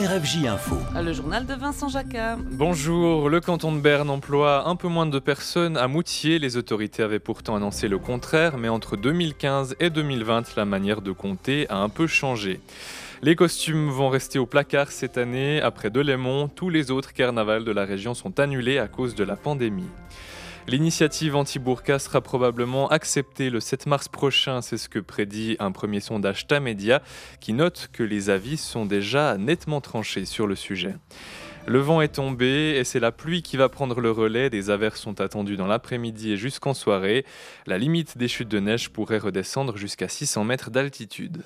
RFJ Info. Le journal de Vincent Jacquat. Bonjour, le canton de Berne emploie un peu moins de personnes à Moutier. Les autorités avaient pourtant annoncé le contraire, mais entre 2015 et 2020, la manière de compter a un peu changé. Les costumes vont rester au placard cette année. Après Delémont, tous les autres carnavals de la région sont annulés à cause de la pandémie. L'initiative anti-burqa sera probablement acceptée le 7 mars prochain, c'est ce que prédit un premier sondage Tamedia qui note que les avis sont déjà nettement tranchés sur le sujet. Le vent est tombé et c'est la pluie qui va prendre le relais. Des averses sont attendues dans l'après-midi et jusqu'en soirée. La limite des chutes de neige pourrait redescendre jusqu'à 600 mètres d'altitude.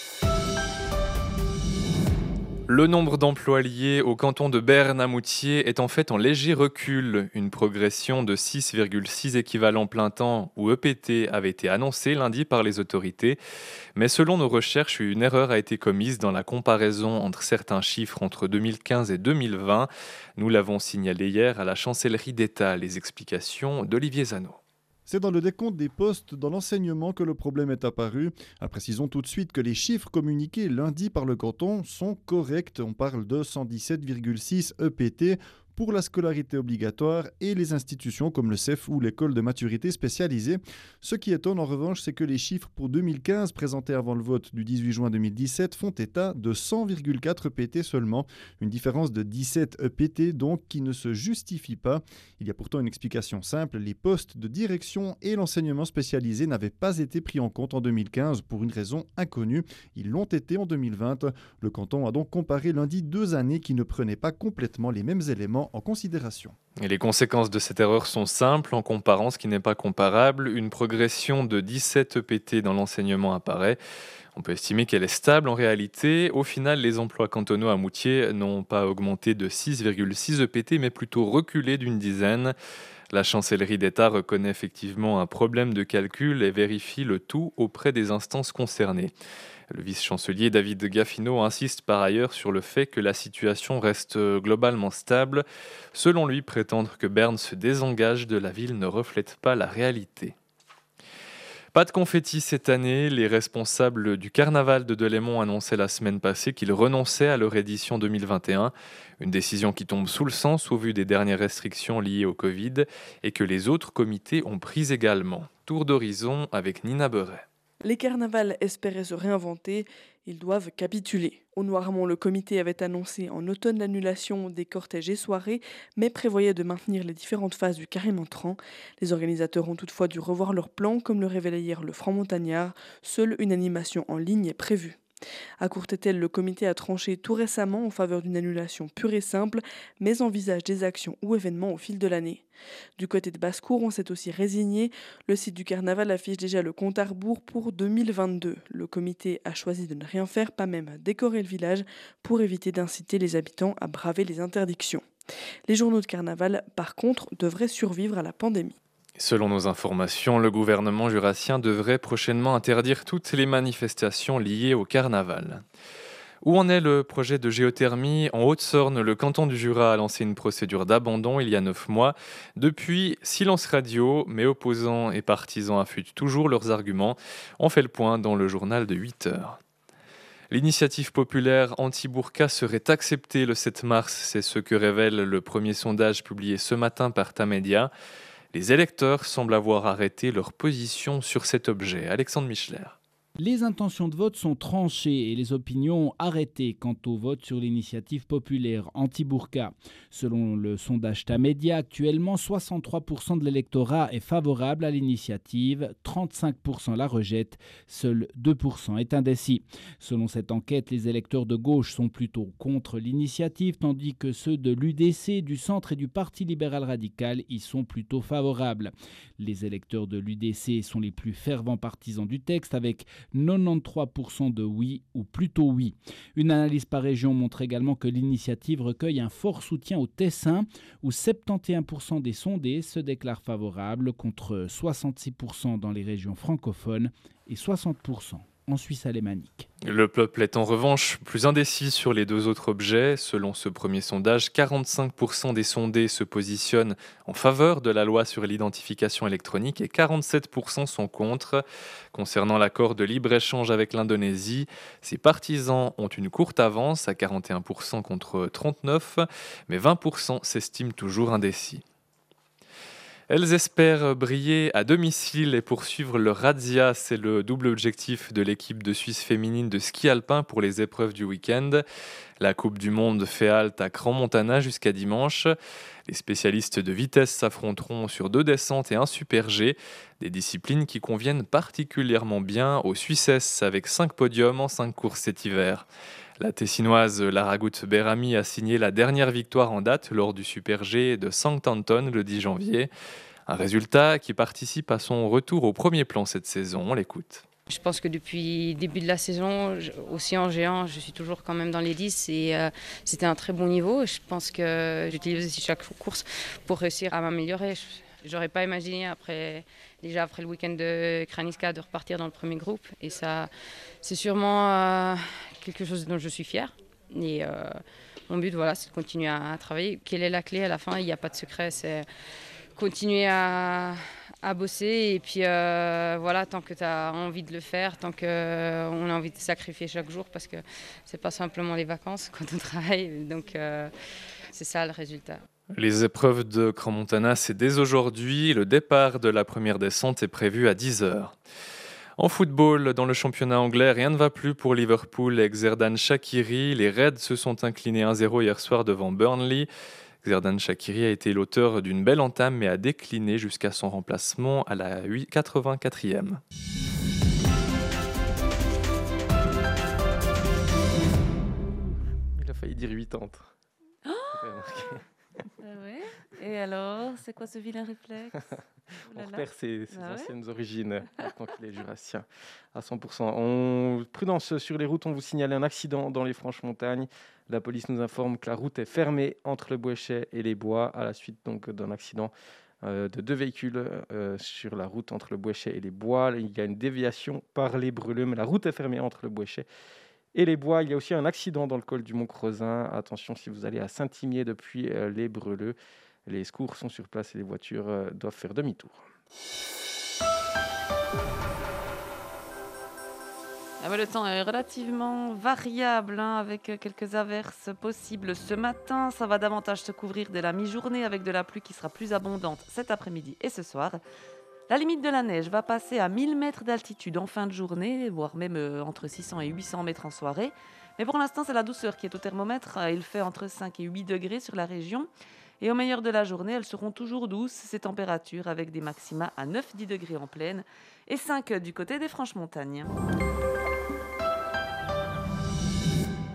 Le nombre d'emplois liés au canton de Berne à Moutier est en fait en léger recul. Une progression de 6,6 équivalents plein temps ou EPT avait été annoncée lundi par les autorités. Mais selon nos recherches, une erreur a été commise dans la comparaison entre certains chiffres entre 2015 et 2020. Nous l'avons signalé hier à la chancellerie d'État. Les explications d'Olivier Zano. C'est dans le décompte des postes dans l'enseignement que le problème est apparu. Précisons tout de suite que les chiffres communiqués lundi par le canton sont corrects. On parle de 117,6 EPT pour la scolarité obligatoire et les institutions comme le CEF ou l'école de maturité spécialisée. Ce qui étonne en revanche, c'est que les chiffres pour 2015 présentés avant le vote du 18 juin 2017 font état de 100,4 EPT seulement. Une différence de 17 EPT donc qui ne se justifie pas. Il y a pourtant une explication simple, les postes de direction et l'enseignement spécialisé n'avaient pas été pris en compte en 2015 pour une raison inconnue. Ils l'ont été en 2020. Le canton a donc comparé lundi 2 années qui ne prenaient pas complètement les mêmes éléments en considération. Et les conséquences de cette erreur sont simples en comparant ce qui n'est pas comparable. Une progression de 17 EPT dans l'enseignement apparaît. On peut estimer qu'elle est stable en réalité. Au final, les emplois cantonaux à Moutier n'ont pas augmenté de 6,6 EPT, mais plutôt reculé d'une dizaine. La chancellerie d'État reconnaît effectivement un problème de calcul et vérifie le tout auprès des instances concernées. Le vice-chancelier David Gaffino insiste par ailleurs sur le fait que la situation reste globalement stable. Selon lui, prétendre que Berne se désengage de la ville ne reflète pas la réalité. Pas de confettis cette année. Les responsables du carnaval de Delémont annonçaient la semaine passée qu'ils renonçaient à leur édition 2021. Une décision qui tombe sous le sens au vu des dernières restrictions liées au Covid et que les autres comités ont prises également. Tour d'horizon avec Nina Beuret. Les carnavals espéraient se réinventer, ils doivent capituler. Au Noirmont, le comité avait annoncé en automne l'annulation des cortèges et soirées, mais prévoyait de maintenir les différentes phases du carême entrant. Les organisateurs ont toutefois dû revoir leur plan, comme le révélait hier le Franc-Montagnard. Seule une animation en ligne est prévue. À Courtétel, le comité a tranché tout récemment en faveur d'une annulation pure et simple, mais envisage des actions ou événements au fil de l'année. Du côté de Basse-Cour, on s'est aussi résigné. Le site du carnaval affiche déjà le compte à rebours pour 2022. Le comité a choisi de ne rien faire, pas même décorer le village, pour éviter d'inciter les habitants à braver les interdictions. Les journaux de carnaval, par contre, devraient survivre à la pandémie. Selon nos informations, le gouvernement jurassien devrait prochainement interdire toutes les manifestations liées au carnaval. Où en est le projet de géothermie ? En Haute-Sorne, le canton du Jura a lancé une procédure d'abandon il y a 9 mois. Depuis, silence radio, mais opposants et partisans affûtent toujours leurs arguments. On fait le point dans le journal de 8 heures. L'initiative populaire anti-burqa serait acceptée le 7 mars. C'est ce que révèle le premier sondage publié ce matin par Tamedia. Les électeurs semblent avoir arrêté leur position sur cet objet. Alexandre Michler. Les intentions de vote sont tranchées et les opinions arrêtées quant au vote sur l'initiative populaire anti-burqa. Selon le sondage Tamedia, actuellement 63% de l'électorat est favorable à l'initiative, 35% la rejette, seul 2% est indécis. Selon cette enquête, les électeurs de gauche sont plutôt contre l'initiative, tandis que ceux de l'UDC, du Centre et du Parti libéral radical y sont plutôt favorables. Les électeurs de l'UDC sont les plus fervents partisans du texte avec 93% de oui ou plutôt oui. Une analyse par région montre également que l'initiative recueille un fort soutien au Tessin où 71% des sondés se déclarent favorables contre 66% dans les régions francophones et 60% en Suisse alémanique. Le peuple est en revanche plus indécis sur les deux autres objets. Selon ce premier sondage, 45% des sondés se positionnent en faveur de la loi sur l'identification électronique et 47% sont contre. Concernant l'accord de libre-échange avec l'Indonésie, ses partisans ont une courte avance à 41% contre 39%, mais 20% s'estiment toujours indécis. Elles espèrent briller à domicile et poursuivre leur razzia. C'est le double objectif de l'équipe de Suisse féminine de ski alpin pour les épreuves du week-end. La Coupe du Monde fait halte à Crans-Montana jusqu'à dimanche. Les spécialistes de vitesse s'affronteront sur 2 descentes et un super G, des disciplines qui conviennent particulièrement bien aux Suissesses avec 5 podiums en 5 courses cet hiver. La Tessinoise Lara Gut-Berami a signé la dernière victoire en date lors du Super G de Southampton le 10 janvier. Un résultat qui participe à son retour au premier plan cette saison. On l'écoute. Je pense que depuis le début de la saison, aussi en géant, je suis toujours quand même dans les 10 et c'était un très bon niveau. Je pense que j'utilise aussi chaque course pour réussir à m'améliorer. J'aurais pas imaginé après le week-end de Kraniska de repartir dans le premier groupe et ça c'est sûrement quelque chose dont je suis fière et mon but voilà, c'est de continuer à travailler. Quelle est la clé à la fin? Il n'y a pas de secret, c'est continuer à bosser et puis voilà, tant que tu as envie de le faire, tant qu'on a envie de sacrifier chaque jour parce que c'est pas simplement les vacances quand on travaille, donc c'est ça le résultat. Les épreuves de Crans-Montana, c'est dès aujourd'hui. Le départ de la première descente est prévu à 10h. En football, dans le championnat anglais, rien ne va plus pour Liverpool et Xherdan Shaqiri. Les Reds se sont inclinés 1-0 hier soir devant Burnley. Xherdan Shaqiri a été l'auteur d'une belle entame mais a décliné jusqu'à son remplacement à la 84e. Il a failli dire 80. Ouais. Et alors, c'est quoi ce vilain réflexe? On repère ses Ah ouais anciennes origines, maintenant qu'il est jurassien, à 100%. Prudence sur les routes, on vous signale un accident dans les Franches-Montagnes. La police nous informe que la route est fermée entre le Bouéchet et les Bois, à la suite donc d'un accident de 2 véhicules sur la route entre le Bouéchet et les Bois. Il y a une déviation par les Breleux, mais la route est fermée entre le Bouéchet et les Bois. Il y a aussi un accident dans le col du Mont-Creusin. Attention si vous allez à Saint-Imier depuis les Breleux. Les secours sont sur place et les voitures doivent faire demi-tour. Ah ouais, le temps est relativement variable avec quelques averses possibles ce matin. Ça va davantage se couvrir dès la mi-journée avec de la pluie qui sera plus abondante cet après-midi et ce soir. La limite de la neige va passer à 1000 mètres d'altitude en fin de journée, voire même entre 600 et 800 mètres en soirée. Mais pour l'instant, c'est la douceur qui est au thermomètre. Il fait entre 5 et 8 degrés sur la région. Et au meilleur de la journée, elles seront toujours douces, ces températures, avec des maxima à 9-10 degrés en plaine et 5 du côté des Franches-Montagnes.